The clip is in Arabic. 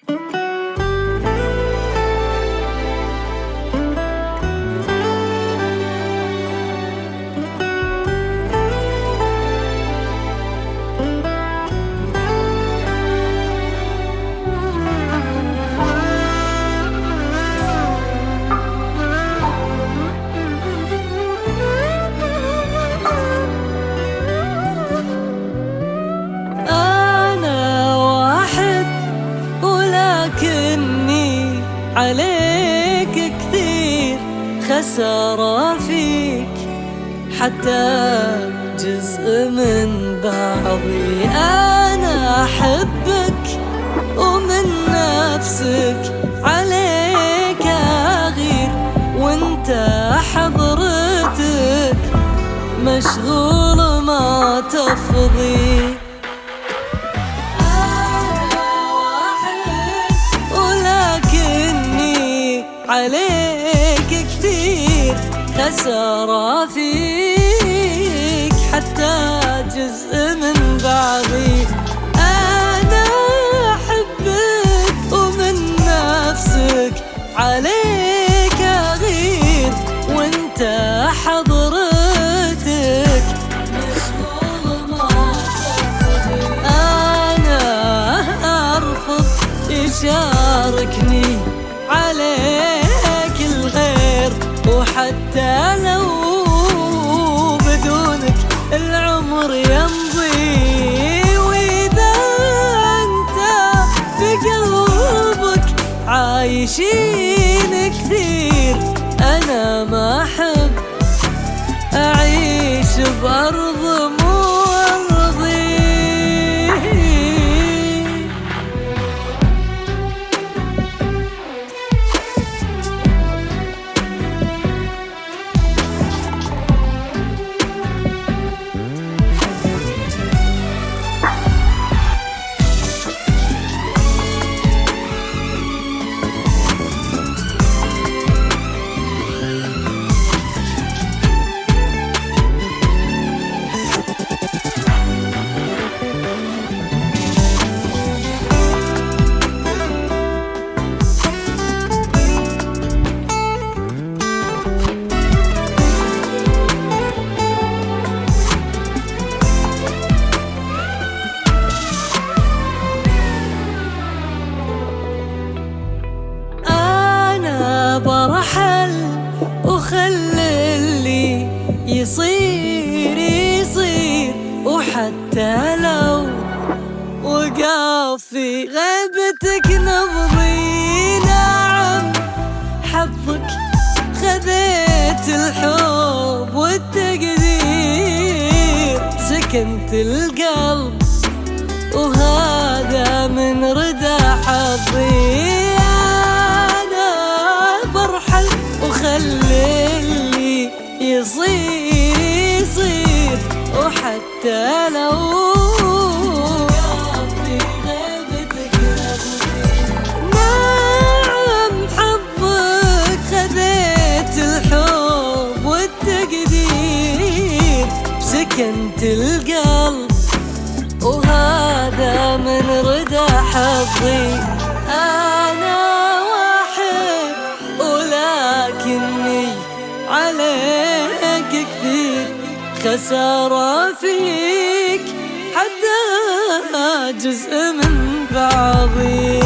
عليك كثير خسارة فيك، حتى جزء من بعضي. أنا أحبك ومن نفسك عليك أغير، وانت حضرتك مشغول ما تفضي. عليك كثير خسارة فيك، حتى جزء من بعضي. أنا أحبك ومن نفسك عليك أغير، وانت حضرتك مشغول ما تفضي. أنا أرفض يشاركني عليك الغير، وحتى لو بدونك العمر يمضي. وإذا أنت في قلبك عايشين كثير، أنا ما أحب أعيش بأرض مو أرضي. برحل وخلي اللي يصير يصير، وحتى لو وقف في غيبتك نبضي. نعم حظك خذيت الحب والتقدير، سكنت القلب وهذا من ردى حظي. وخلي اللي يصير يصير، وحتى لو في غيبتك نبضي. نعم حظك خذيت الحب والتقدير، سكنت القلب وهذا من ردى حظي. أنا لكني عليك كثير خسارة فيك، حتى جزء من بعضي.